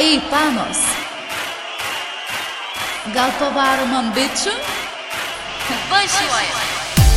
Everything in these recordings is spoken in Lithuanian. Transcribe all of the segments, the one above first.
Ei, panos, gal pavarom ant bičių? Važiuojam.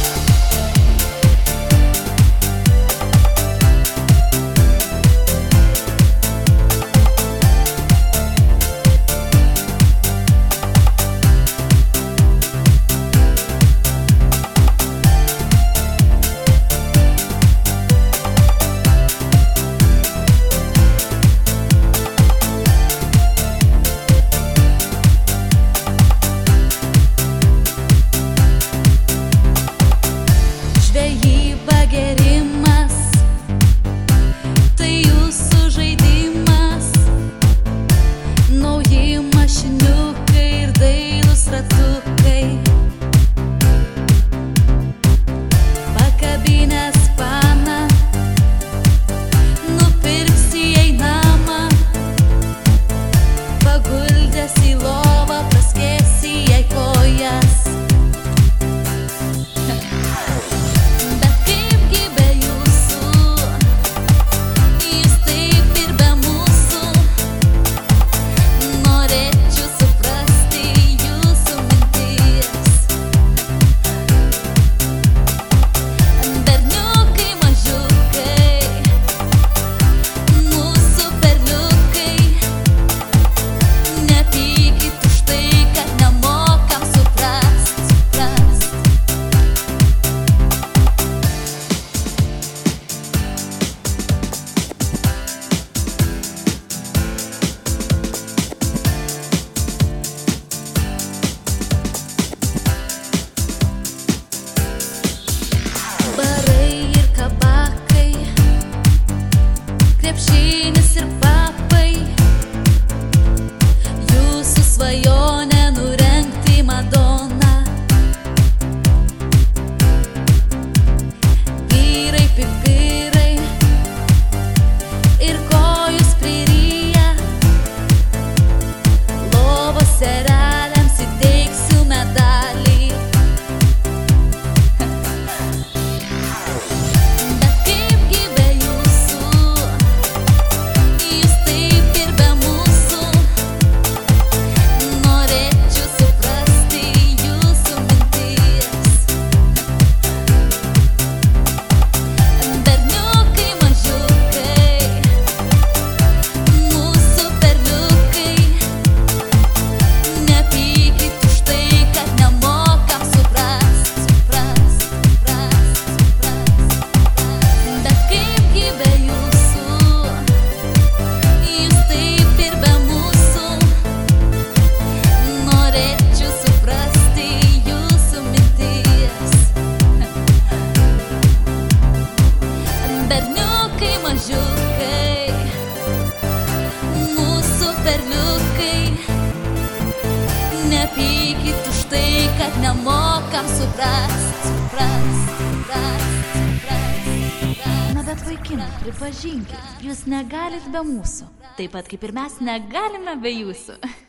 Žvejyba gėrimas, tai jūsų žaidimas. Nauji mašiniukai ir dailūs ratukai. Pakabinęs paną, nupirksi jai namą. Paguldęs į lovą, praskėsi jai kojas. Krepšinis ir papai, jūsų svajonė nurengti Madoną. Vyrai pipirai ir kojus priryja, lovos ereliams įteiksiu medalį. Berniukai mažiukai, mūsų perliukai, nepykit už tai, kad nemokam suprast. Na bet vaikinai, pripažinkit, jūs negalit be mūsų, taip pat kaip ir mes negalime be jūsų.